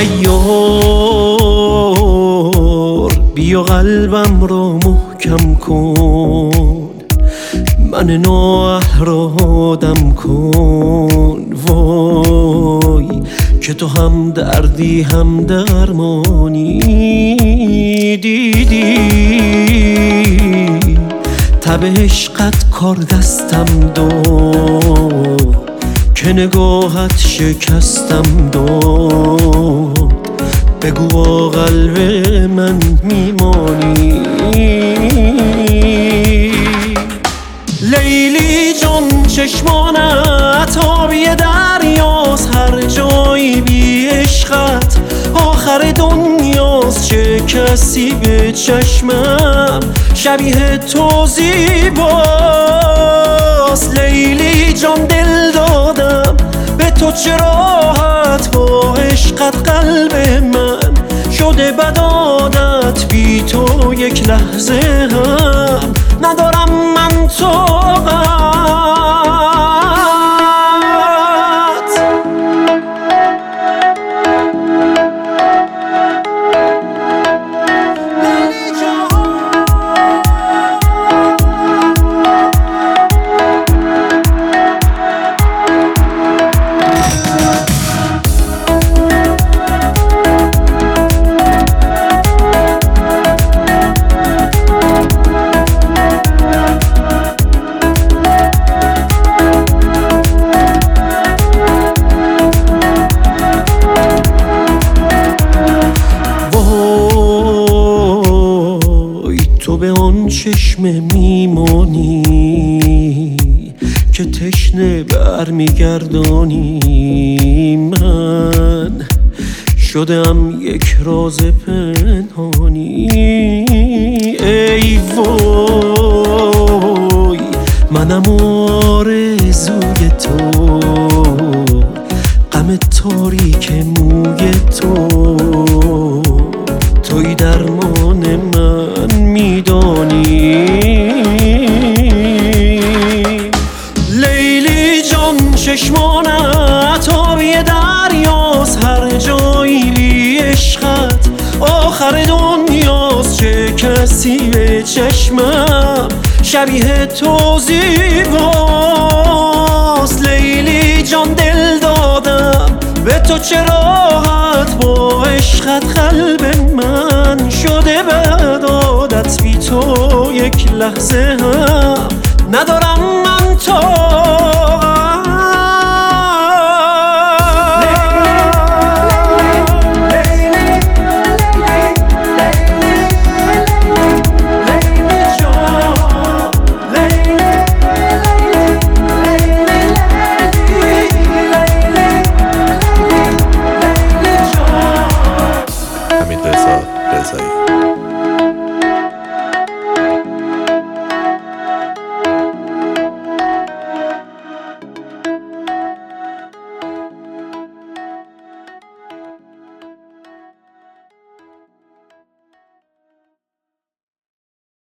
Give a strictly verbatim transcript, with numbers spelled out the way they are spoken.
عیار بیا قلبم رو محکم کن، من نااهل رو آدم کن. وای که تو هم دردی هم درمانی، دیدی تب عشقت کار دستم داد، که نگاهت شکستم داد. بگو با قلب من میمانی. لیلی جان چشمانت آبی دریاست، هر جایی بی عشقت آخر دنیاست. چه کسی به چشمم شبیه تو زیباست. لیلی جان دل دادم به تو چه راحت، با عشقت قلب من شده بد عادت. بی تو یک لحظه هم ندارم من طاقت. تو به آن چشمه میمانی که تشنه برمیگردانی. من شدم یک راز پنهانی. ای وای منم آرزوی تو، غم تاریک موی تو. توی درمان من میدانی. لیلی جان چشمانت آبی دریاست، هر جایی بی عشقت آخر دنیاست. چه کسی به چشمم شبیه تو زیباست. لیلی جان دل دادم به تو چه راحت، با عشقت قلب من شده بد عادت. بی تو یک لحظه هم ندارم